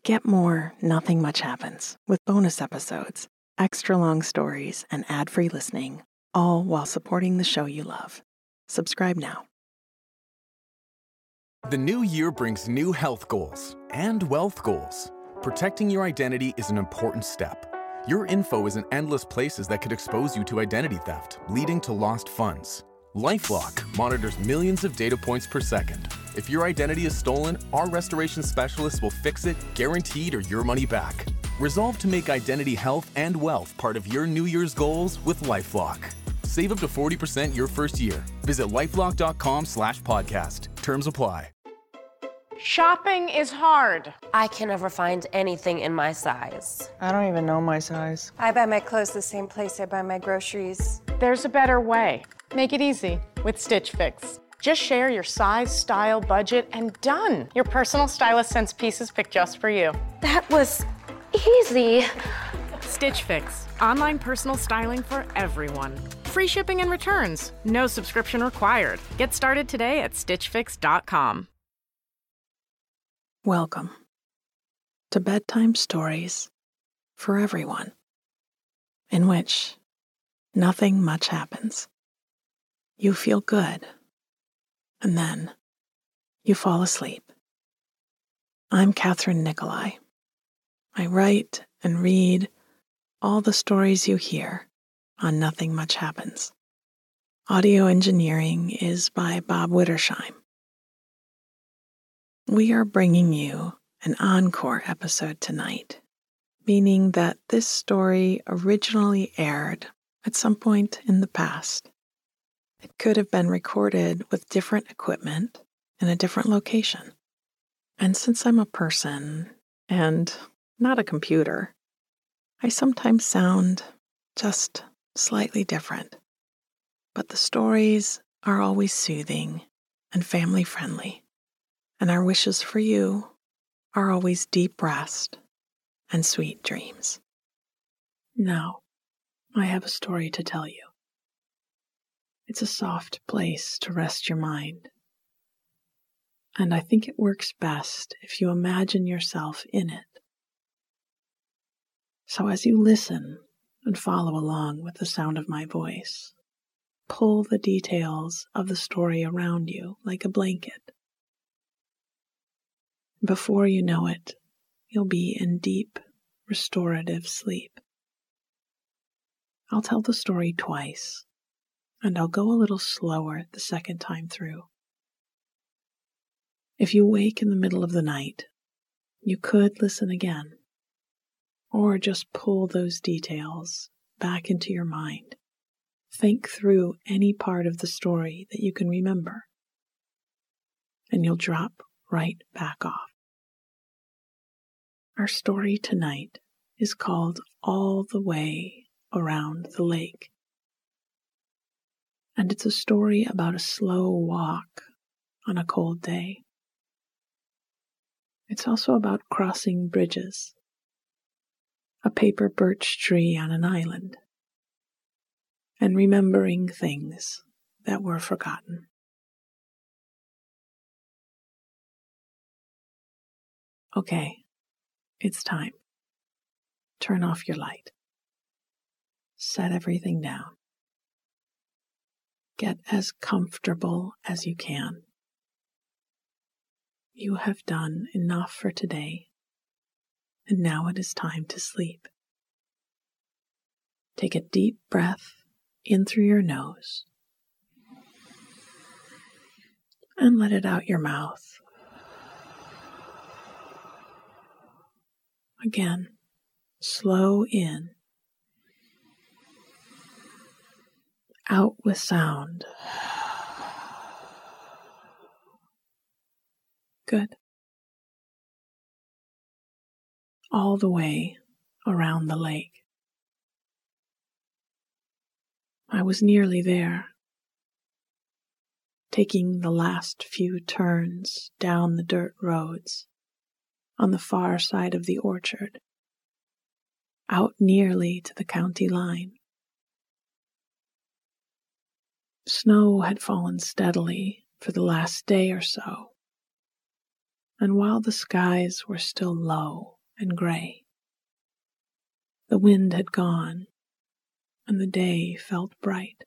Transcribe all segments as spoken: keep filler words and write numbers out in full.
Get more Nothing Much Happens with bonus episodes, extra long stories, and ad-free listening, all while supporting the show you love. Subscribe now. The new year brings new health goals and wealth goals. Protecting your identity is an important step. Your info is in endless places that could expose you to identity theft, leading to lost funds. LifeLock monitors millions of data points per second. If your identity is stolen, our restoration specialists will fix it, guaranteed, or your money back. Resolve to make identity health and wealth part of your New Year's goals with LifeLock. Save up to forty percent your first year. Visit lifelock.com slash podcast. Terms apply. Shopping is hard. I can never find anything in my size. I don't even know my size. I buy my clothes the same place I buy my groceries. There's a better way. Make it easy with Stitch Fix. Just share your size, style, budget, and done. Your personal stylist sends pieces picked just for you. That was easy. Stitch Fix. Online personal styling for everyone. Free shipping and returns. No subscription required. Get started today at stitch fix dot com. Welcome to Bedtime Stories for Everyone, in which nothing much happens. You feel good, and then you fall asleep. I'm Catherine Nicolai. I write and read all the stories you hear on Nothing Much Happens. Audio engineering is by Bob Wittersheim. We are bringing you an encore episode tonight, meaning that this story originally aired at some point in the past. It could have been recorded with different equipment in a different location. And since I'm a person and not a computer, I sometimes sound just slightly different. But the stories are always soothing and family-friendly. And our wishes for you are always deep rest and sweet dreams. Now, I have a story to tell you. It's a soft place to rest your mind. And I think it works best if you imagine yourself in it. So as you listen and follow along with the sound of my voice, pull the details of the story around you like a blanket. Before you know it, you'll be in deep, restorative sleep. I'll tell the story twice, and I'll go a little slower the second time through. If you wake in the middle of the night, you could listen again, or just pull those details back into your mind. Think through any part of the story that you can remember, and you'll drop right back off. Our story tonight is called All the Way Around the Lake. And it's a story about a slow walk on a cold day. It's also about crossing bridges, a paper birch tree on an island, and remembering things that were forgotten. Okay, it's time. Turn off your light. Set everything down. Get as comfortable as you can. You have done enough for today, and now it is time to sleep. Take a deep breath in through your nose, and let it out your mouth. Again, slow in, out with sound. Good. All the way around the lake. I was nearly there, taking the last few turns down the dirt roads on the far side of the orchard, out nearly to the county line. Snow had fallen steadily for the last day or so, and while the skies were still low and gray. The wind had gone, and the day felt bright.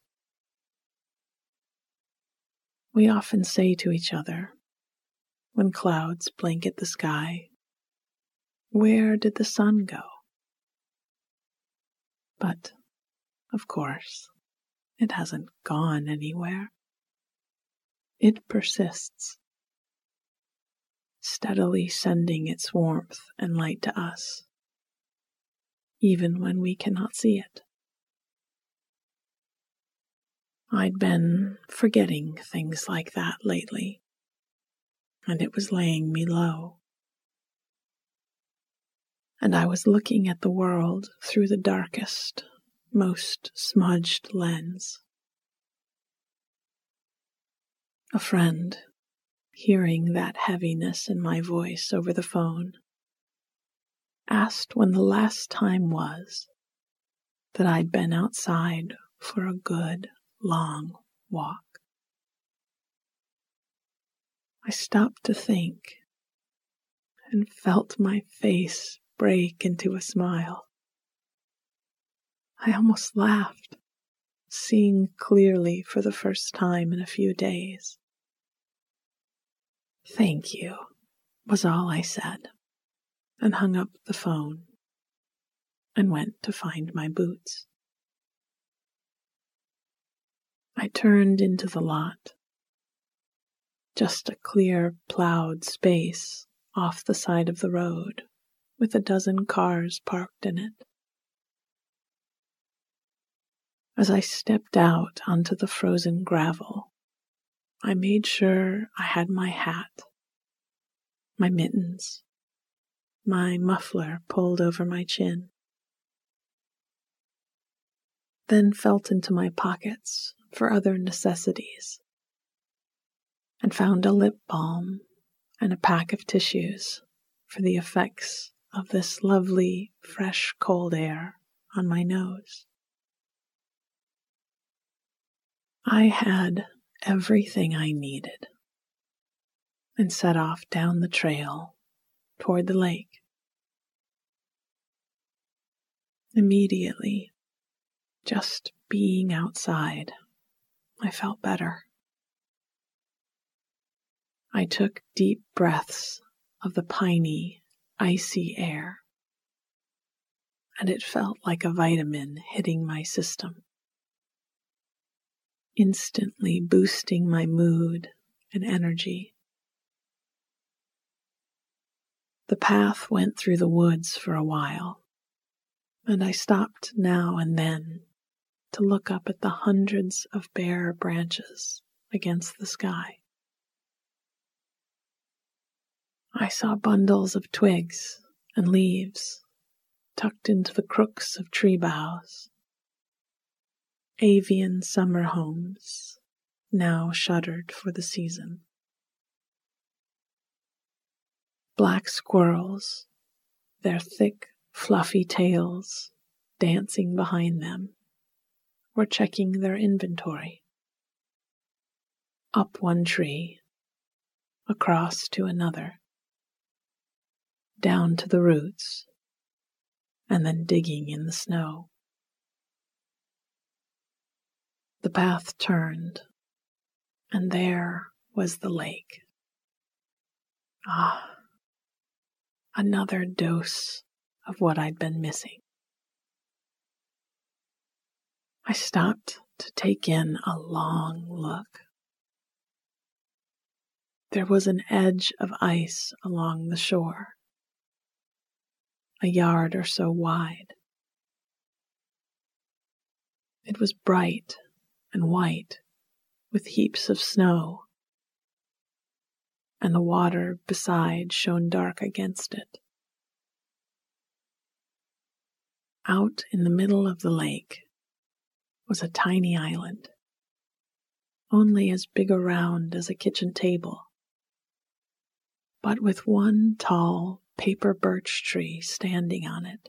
We often say to each other, when clouds blanket the sky, "Where did the sun go?" But, of course, it hasn't gone anywhere. It persists, steadily sending its warmth and light to us, even when we cannot see it. I'd been forgetting things like that lately, and it was laying me low. And I was looking at the world through the darkest, most smudged lens. A friend, hearing that heaviness in my voice over the phone, asked when the last time was that I'd been outside for a good, long walk. I stopped to think and felt my face break into a smile. I almost laughed, seeing clearly for the first time in a few days. "Thank you," was all I said, and hung up the phone and went to find my boots. I turned into the lot, just a clear plowed space off the side of the road with a dozen cars parked in it. As I stepped out onto the frozen gravel, I made sure I had my hat, my mittens, my muffler pulled over my chin. Then felt into my pockets for other necessities, and found a lip balm and a pack of tissues for the effects of this lovely, fresh, cold air on my nose. I had everything I needed and set off down the trail toward the lake. Immediately, just being outside, I felt better. I took deep breaths of the piney, icy air, and it felt like a vitamin hitting my system, instantly boosting my mood and energy. The path went through the woods for a while, and I stopped now and then to look up at the hundreds of bare branches against the sky. I saw bundles of twigs and leaves tucked into the crooks of tree boughs, avian summer homes now shuttered for the season. Black squirrels, their thick, fluffy tails dancing behind them, were checking their inventory. Up one tree, across to another, down to the roots, and then digging in the snow. The path turned, and there was the lake. Ah, another dose of what I'd been missing. I stopped to take in a long look. There was an edge of ice along the shore, a yard or so wide. It was bright and white with heaps of snow, and the water beside shone dark against it. Out in the middle of the lake was a tiny island, only as big around as a kitchen table, but with one tall paper birch tree standing on it.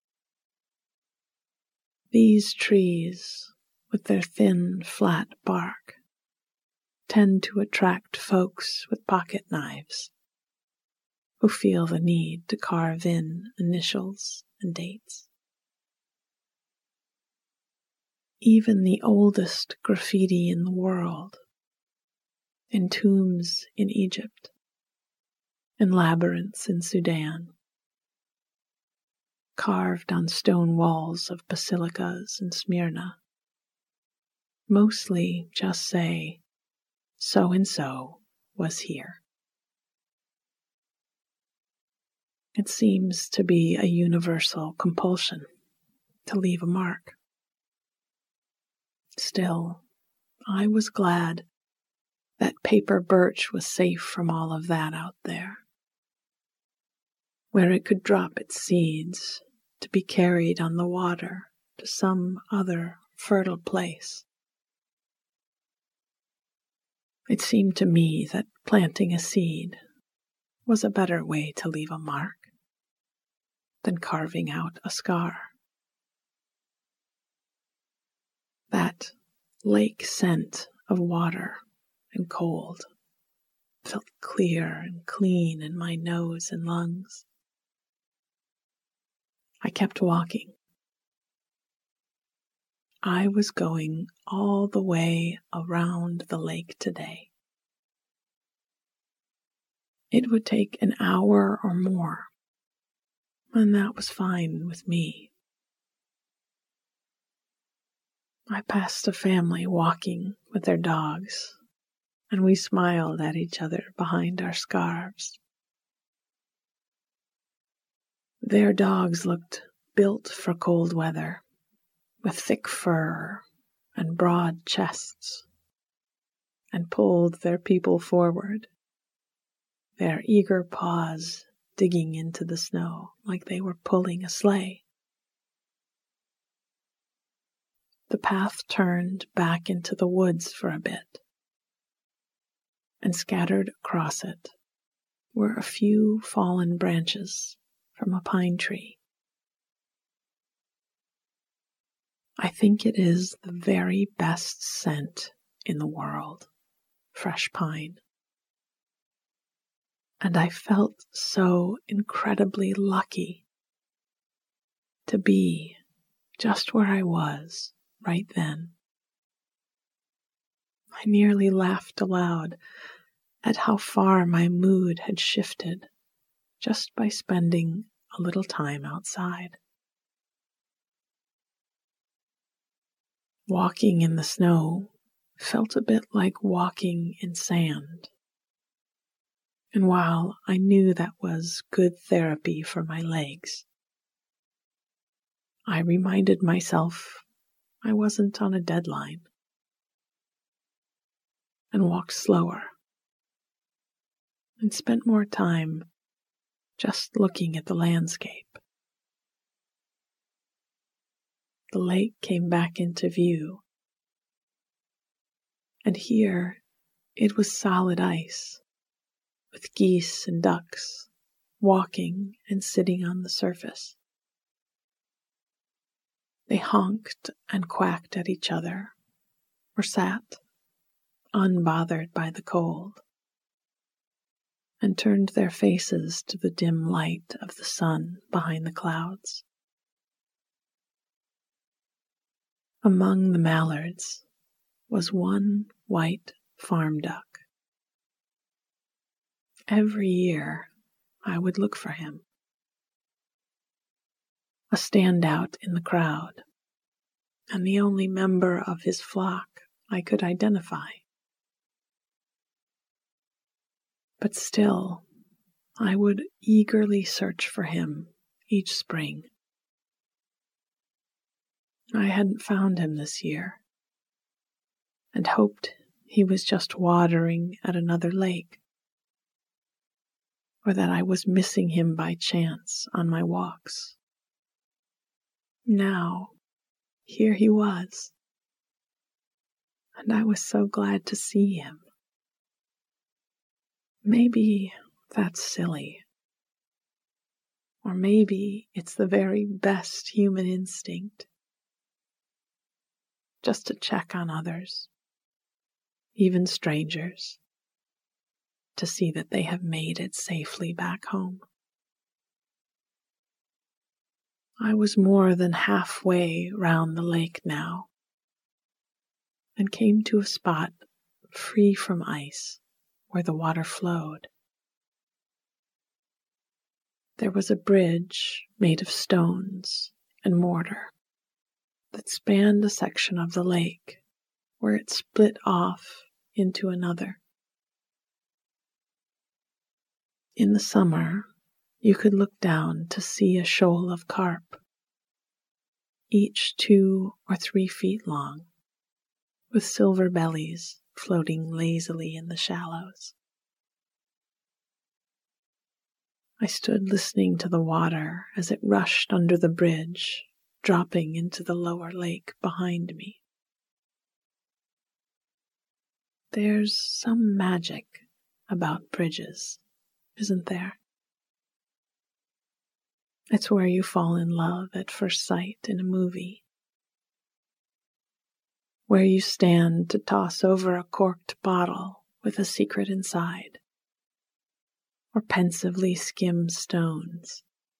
These trees, with their thin, flat bark, tend to attract folks with pocket knives, who feel the need to carve in initials and dates. Even the oldest graffiti in the world, in tombs in Egypt, in labyrinths in Sudan, carved on stone walls of basilicas in Smyrna, mostly just say, so-and-so was here. It seems to be a universal compulsion to leave a mark. Still, I was glad that paper birch was safe from all of that out there, where it could drop its seeds to be carried on the water to some other fertile place. It seemed to me that planting a seed was a better way to leave a mark than carving out a scar. That lake scent of water and cold felt clear and clean in my nose and lungs. I kept walking. I was going all the way around the lake today. It would take an hour or more, and that was fine with me. I passed a family walking with their dogs, and we smiled at each other behind our scarves. Their dogs looked built for cold weather, with thick fur and broad chests, and pulled their people forward, their eager paws digging into the snow like they were pulling a sleigh. The path turned back into the woods for a bit, and scattered across it were a few fallen branches from a pine tree. I think it is the very best scent in the world, fresh pine. And I felt so incredibly lucky to be just where I was right then. I nearly laughed aloud at how far my mood had shifted just by spending a little time outside. Walking in the snow felt a bit like walking in sand. And while I knew that was good therapy for my legs, I reminded myself I wasn't on a deadline, and walked slower and spent more time just looking at the landscape. The lake came back into view, and here it was solid ice, with geese and ducks walking and sitting on the surface. They honked and quacked at each other, or sat, unbothered by the cold, and turned their faces to the dim light of the sun behind the clouds. Among the mallards was one white farm duck. Every year I would look for him, a standout in the crowd, and the only member of his flock I could identify. But still, I would eagerly search for him each spring. I hadn't found him this year, and hoped he was just watering at another lake, or that I was missing him by chance on my walks. Now, here he was, and I was so glad to see him. Maybe that's silly, or maybe it's the very best human instinct, just to check on others, even strangers, to see that they have made it safely back home. I was more than halfway round the lake now, and came to a spot free from ice where the water flowed. There was a bridge made of stones and mortar that spanned a section of the lake where it split off into another. In the summer, you could look down to see a shoal of carp, each two or three feet long, with silver bellies floating lazily in the shallows. I stood listening to the water as it rushed under the bridge, dropping into the lower lake behind me. There's some magic about bridges, isn't there? It's where you fall in love at first sight in a movie, where you stand to toss over a corked bottle with a secret inside, or pensively skim stones.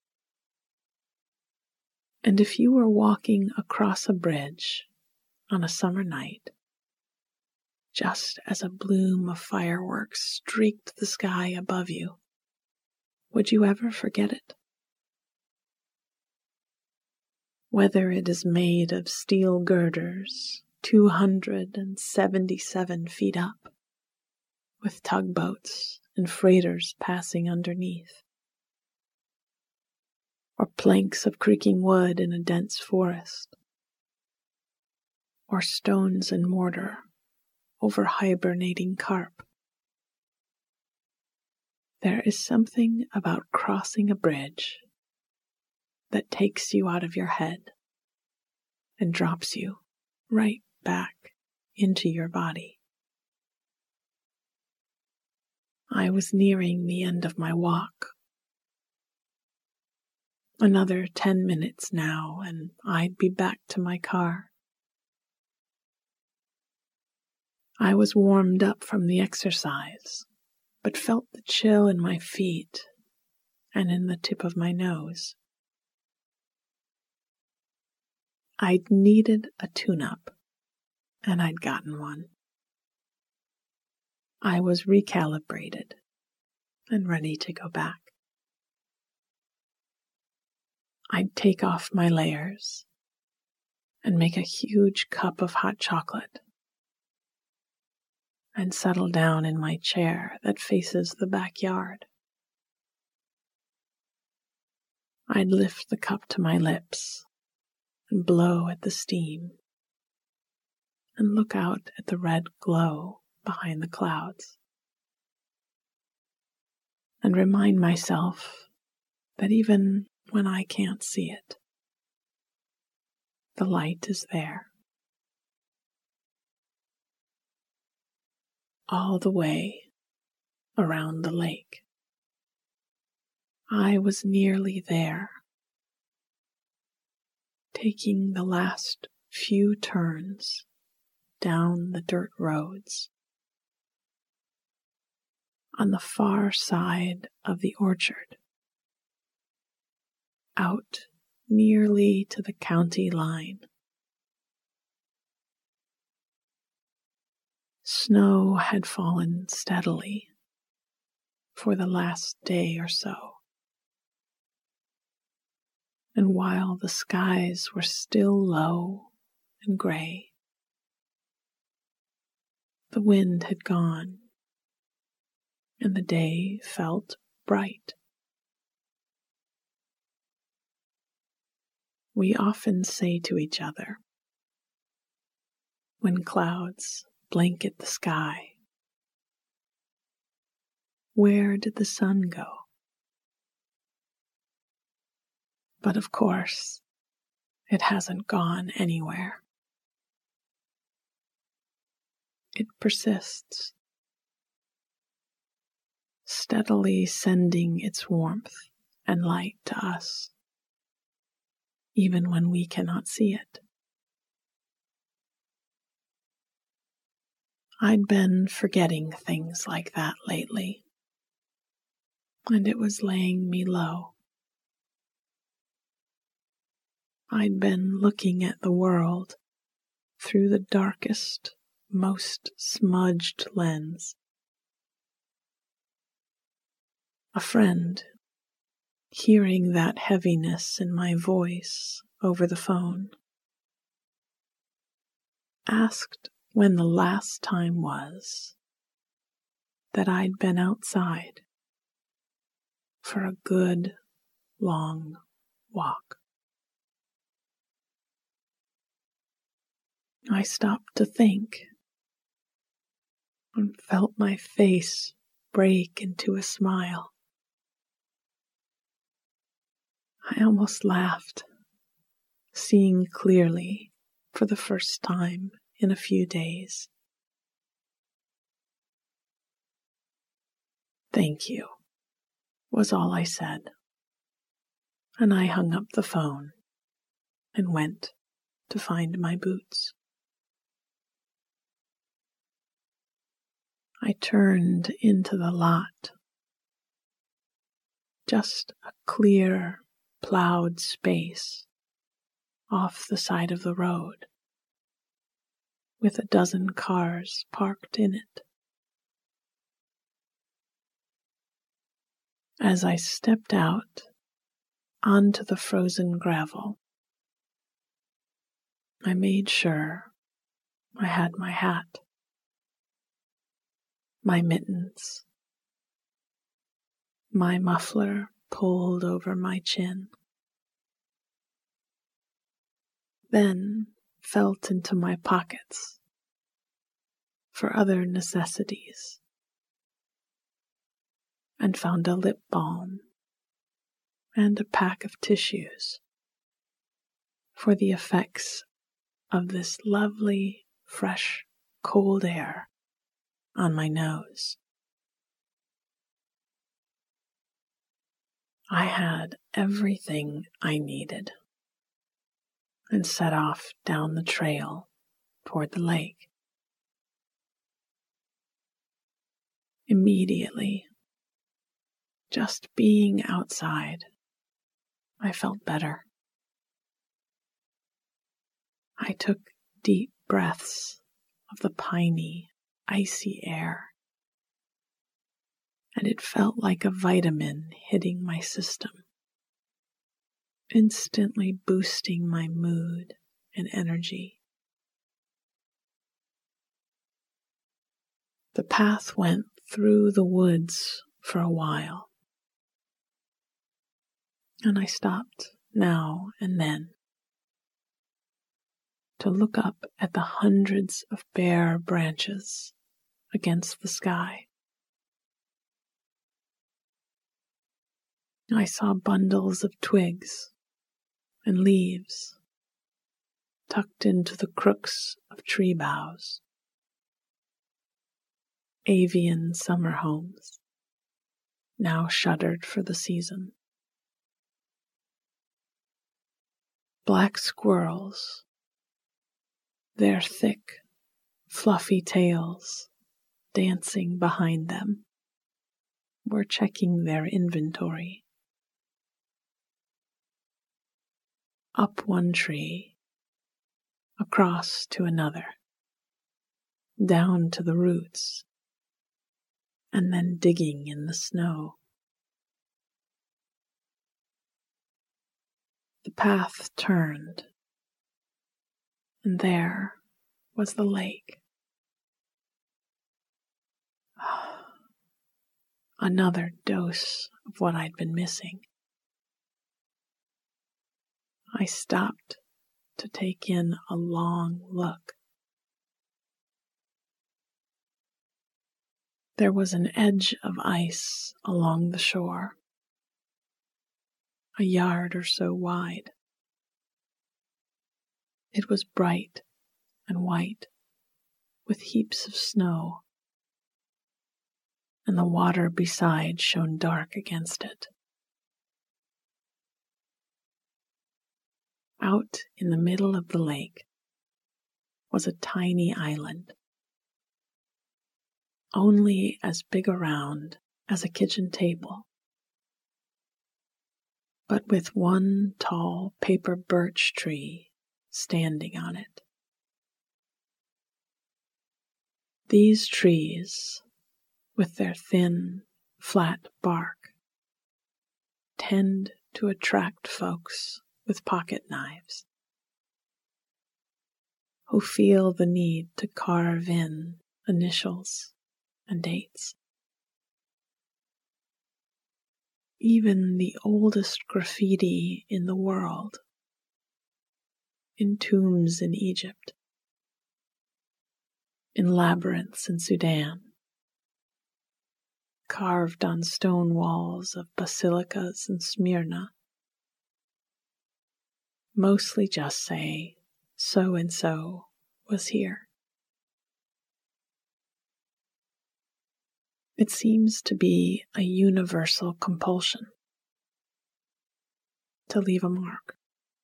And if you were walking across a bridge on a summer night, just as a bloom of fireworks streaked the sky above you, would you ever forget it? Whether it is made of steel girders two hundred seventy-seven feet up, with tugboats and freighters passing underneath, or planks of creaking wood in a dense forest, or stones and mortar over hibernating carp. There is something about crossing a bridge that takes you out of your head and drops you right back into your body. I was nearing the end of my walk. Another ten minutes now, and I'd be back to my car. I was warmed up from the exercise, but felt the chill in my feet and in the tip of my nose. I'd needed a tune-up, and I'd gotten one. I was recalibrated and ready to go back. I'd take off my layers and make a huge cup of hot chocolate and settle down in my chair that faces the backyard. I'd lift the cup to my lips and blow at the steam and look out at the red glow behind the clouds and remind myself that even when I can't see it, the light is there. All the way around the lake. I was nearly there, taking the last few turns down the dirt roads on the far side of the orchard, out nearly to the county line. Snow had fallen steadily for the last day or so, and while the skies were still low and gray, the wind had gone, and the day felt bright. We often say to each other, when clouds blanket the sky, where did the sun go? But of course, it hasn't gone anywhere. It persists, steadily sending its warmth and light to us, even when we cannot see it. I'd been forgetting things like that lately. and it was laying me low. I'd been looking at the world through the darkest, most smudged lens. A friend, hearing that heaviness in my voice over the phone, asked when the last time was that I'd been outside for a good, long walk. I stopped to think and felt my face break into a smile. I almost laughed, seeing clearly for the first time in a few days. "Thank you," was all I said, and I hung up the phone and went to find my boots. I turned into the lot. Just a clear, plowed space off the side of the road, with a dozen cars parked in it. As I stepped out onto the frozen gravel, I made sure I had my hat, my mittens, my muffler pulled over my chin, then felt into my pockets for other necessities and found a lip balm and a pack of tissues for the effects of this lovely, fresh, cold air on my nose. I had everything I needed and set off down the trail toward the lake. Immediately, just being outside, I felt better. I took deep breaths of the piney, icy air, and it felt like a vitamin hitting my system, instantly boosting my mood and energy. The path went through the woods for a while, and I stopped now and then to look up at the hundreds of bare branches against the sky. I saw bundles of twigs and leaves tucked into the crooks of tree boughs. Avian summer homes, now shuttered for the season. Black squirrels, their thick, fluffy tails dancing behind them, were checking their inventory. Up one tree, across to another, down to the roots, and then digging in the snow. The path turned, and there was the lake. Another dose of what I'd been missing. I stopped to take in a long look. There was an edge of ice along the shore, a yard or so wide. It was bright and white, with heaps of snow, and the water beside shone dark against it. Out in the middle of the lake was a tiny island, only as big around as a kitchen table, but with one tall paper birch tree standing on it. These trees, with their thin, flat bark, tend to attract folks with pocket knives who feel the need to carve in initials and dates. Even the oldest graffiti in the world, in tombs in Egypt, in labyrinths in Sudan, carved on stone walls of basilicas in Smyrna, mostly just say, so-and-so was here. It seems to be a universal compulsion to leave a mark.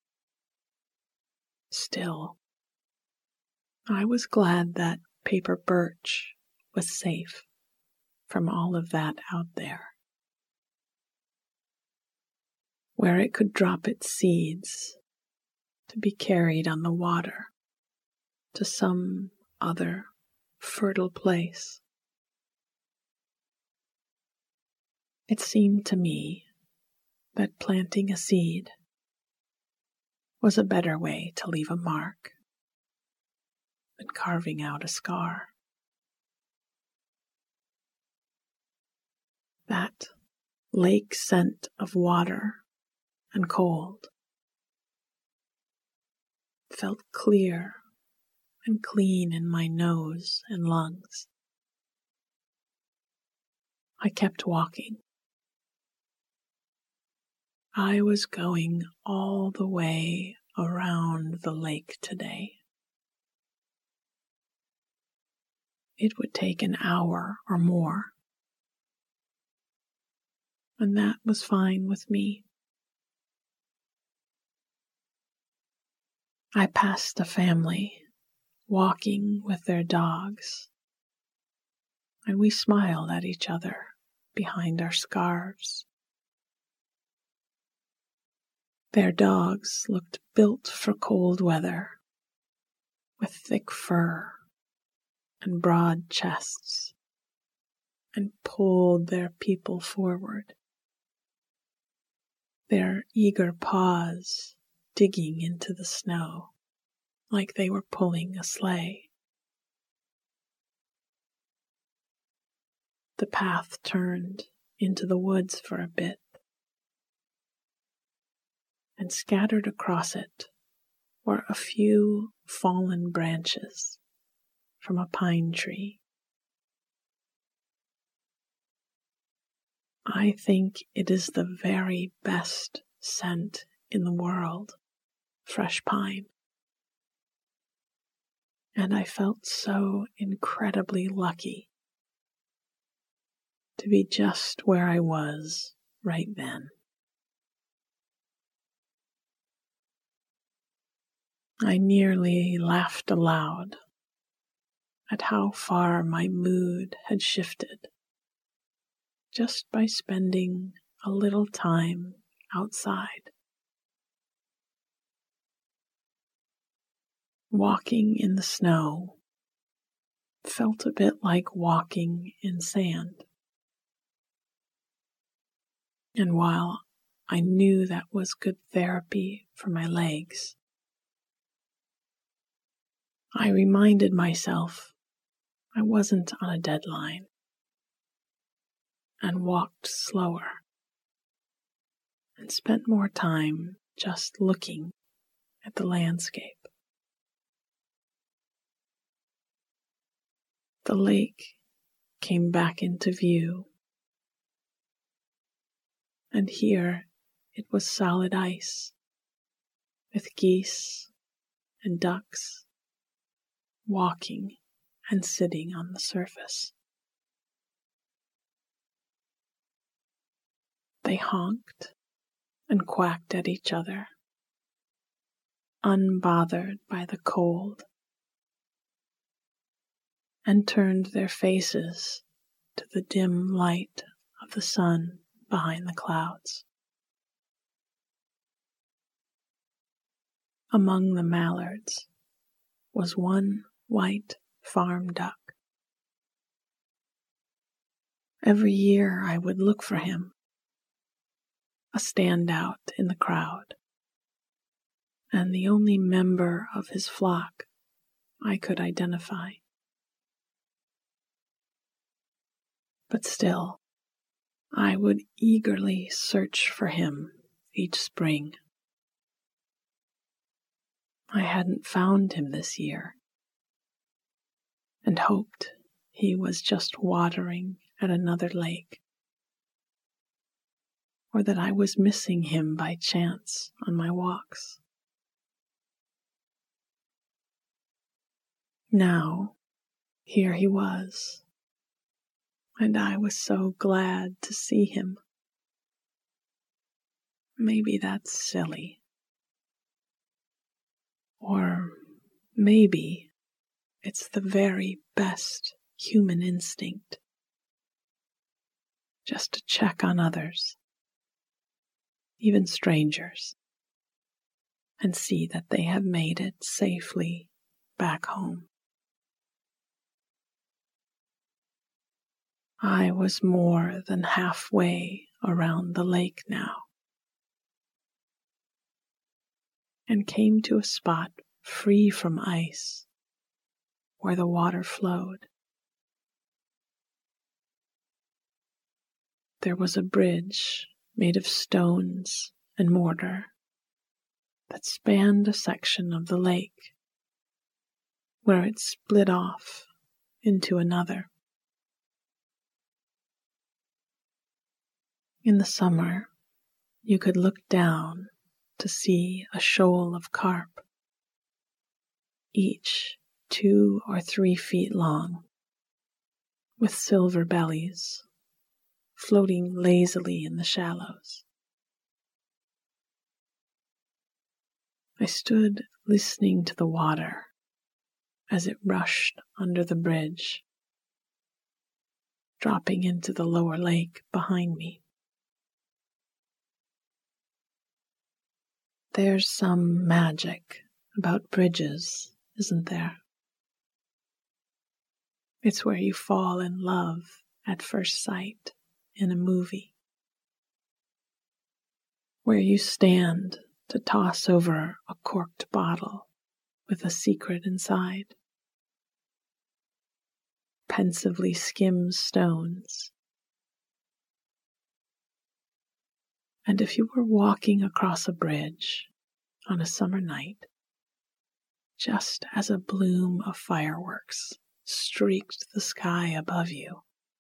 Still, I was glad that paper birch was safe from all of that out there, where it could drop its seeds to be carried on the water to some other fertile place. It seemed to me that planting a seed was a better way to leave a mark than carving out a scar. That lake scent of water and cold felt clear and clean in my nose and lungs. I kept walking. I was going all the way around the lake today. It would take an hour or more, and that was fine with me. I passed a family walking with their dogs, and we smiled at each other behind our scarves. Their dogs looked built for cold weather, with thick fur and broad chests, and pulled their people forward, their eager paws digging into the snow like they were pulling a sleigh. The path turned into the woods for a bit, and scattered across it were a few fallen branches from a pine tree. I think it is the very best scent in the world, fresh pine. And I felt so incredibly lucky to be just where I was right then. I nearly laughed aloud at how far my mood had shifted just by spending a little time outside. Walking in the snow felt a bit like walking in sand. And while I knew that was good therapy for my legs, I reminded myself I wasn't on a deadline and walked slower and spent more time just looking at the landscape. The lake came back into view, and here it was solid ice with geese and ducks walking and sitting on the surface. They honked and quacked at each other, unbothered by the cold, and turned their faces to the dim light of the sun behind the clouds. Among the mallards was one white farm duck. Every year I would look for him, a standout in the crowd, and the only member of his flock I could identify. But still, I would eagerly search for him each spring. I hadn't found him this year, and hoped he was just watering at another lake, or that I was missing him by chance on my walks. Now, here he was, and I was so glad to see him. Maybe that's silly. Or maybe it's the very best human instinct, just to check on others, even strangers, and see that they have made it safely back home. I was more than halfway around the lake now, and came to a spot free from ice where the water flowed. There was a bridge made of stones and mortar that spanned a section of the lake where it split off into another. In the summer, you could look down to see a shoal of carp, each two or three feet long, with silver bellies, floating lazily in the shallows. I stood listening to the water as it rushed under the bridge, dropping into the lower lake behind me. There's some magic about bridges, isn't there? It's where you fall in love at first sight in a movie, where you stand to toss over a corked bottle with a secret inside, pensively skim stones. And if you were walking across a bridge on a summer night, just as a bloom of fireworks streaked the sky above you,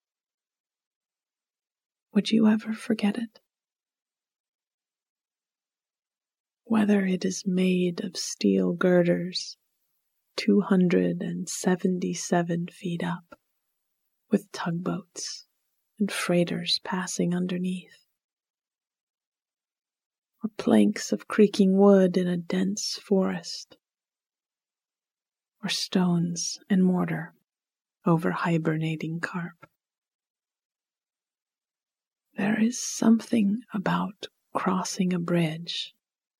would you ever forget it? Whether it is made of steel girders two hundred seventy-seven feet up, with tugboats and freighters passing underneath, or planks of creaking wood in a dense forest, or stones and mortar over hibernating carp. There is something about crossing a bridge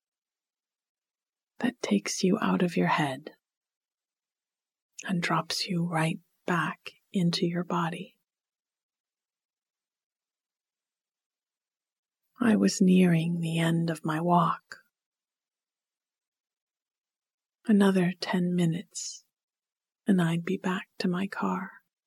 that takes you out of your head and drops you right back into your body. I was nearing the end of my walk. Another ten minutes, and I'd be back to my car.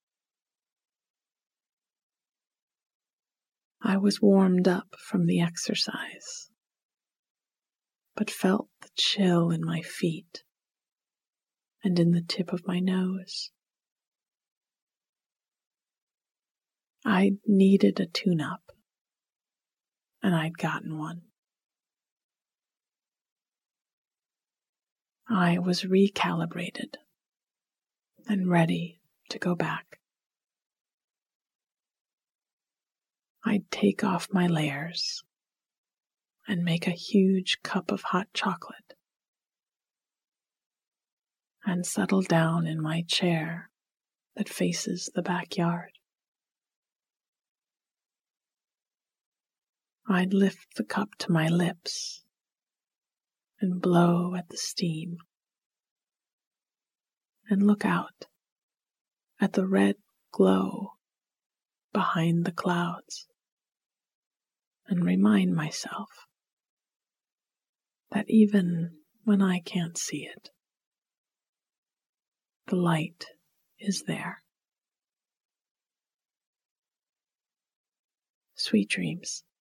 I was warmed up from the exercise, but felt the chill in my feet and in the tip of my nose. I needed a tune-up, and I'd gotten one. I was recalibrated and ready to go back. I'd take off my layers and make a huge cup of hot chocolate and settle down in my chair that faces the backyard. I'd lift the cup to my lips and blow at the steam, and look out at the red glow behind the clouds, and remind myself that even when I can't see it, the light is there. Sweet dreams.